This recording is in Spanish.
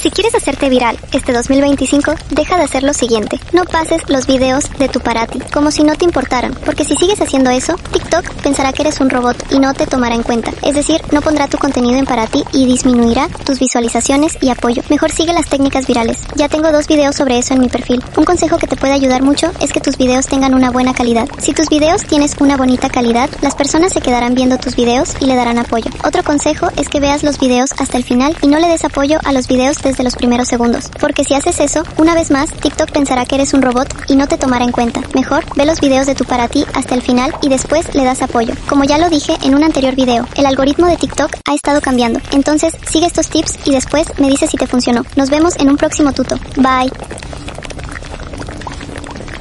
Si quieres hacerte viral este 2025, deja de hacer lo siguiente. No pases los videos de tu para ti, como si no te importaran, porque si sigues haciendo eso, TikTok pensará que eres un robot y no te tomará en cuenta. Es decir, no pondrá tu contenido en para ti y disminuirá tus visualizaciones y apoyo. Mejor sigue las técnicas virales. Ya tengo 2 videos sobre eso en mi perfil. Un consejo que te puede ayudar mucho es que tus videos tengan una buena calidad. Si tus videos tienes una bonita calidad, las personas se quedarán viendo tus videos y le darán apoyo. Otro consejo es que veas los videos hasta el final y no le des apoyo a los videos desde los primeros segundos, porque si haces eso, una vez más, TikTok pensará que eres un robot y no te tomará en cuenta. Mejor, ve los videos de tu para ti hasta el final y después le das apoyo. Como ya lo dije en un anterior video, el algoritmo de TikTok ha estado cambiando, entonces sigue estos tips y después me dices si te funcionó. Nos vemos en un próximo tuto. Bye.